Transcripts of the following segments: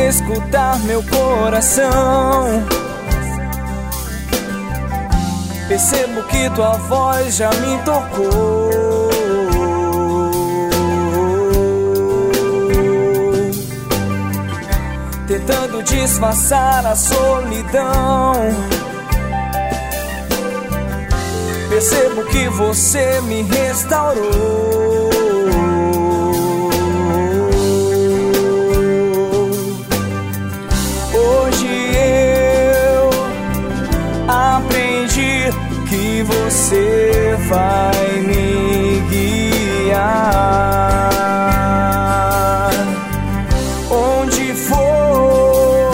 escutar meu coração. Percebo que tua voz já me tocou. Tentando disfarçar a solidão. Percebo que você me restaurou. Hoje eu aprendi que você vai me guiar. Onde for,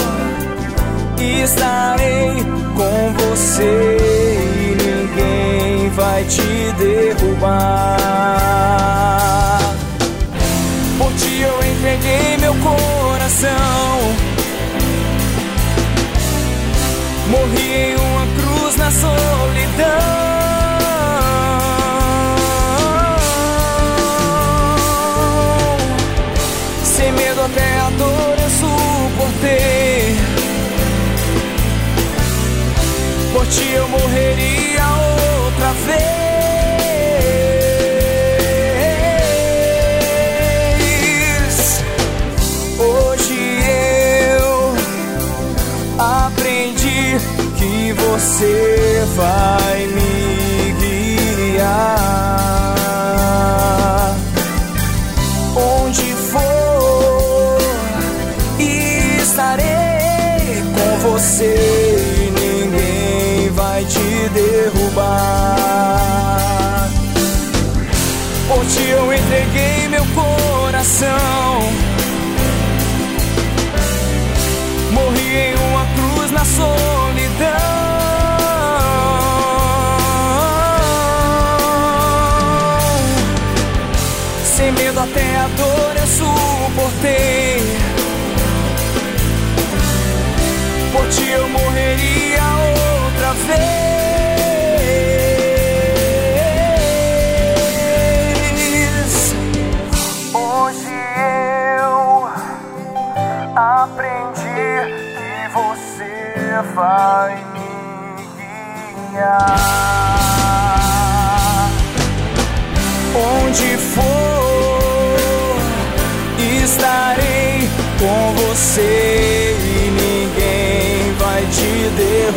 estarei com você e ninguém vai te derrubar. Por ti eu entreguei meu coração. Morri em uma cruz na solidão. Sem medo até a dor eu suportei. Por ti eu morreria outra vez. Hoje eu aprendi que você vai me guiar. Onde for, estarei com você e ninguém vai te derrubar. Por ti eu entreguei meu coração. Morri em uma cruz na solidão. Sem medo até a dor eu suportei. Por ti eu morreria outra vez. Hoje eu aprendi que você vai me guiar. Onde for, estarei com você e ninguém vai te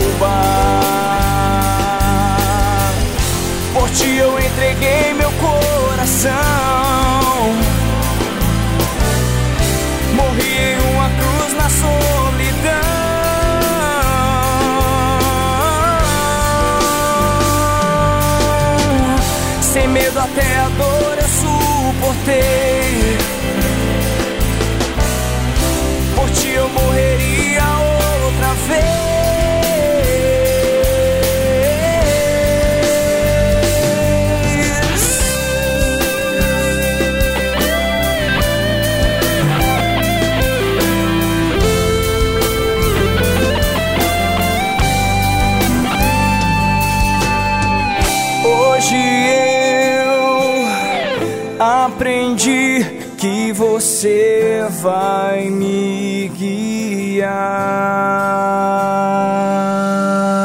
derrubar. Por ti eu entreguei meu coração. Morri em uma cruz na solidão. Sem medo até a dor eu suportei. Por ti eu morreria outra vez. Hoje eu aprendi que você vai me guiar.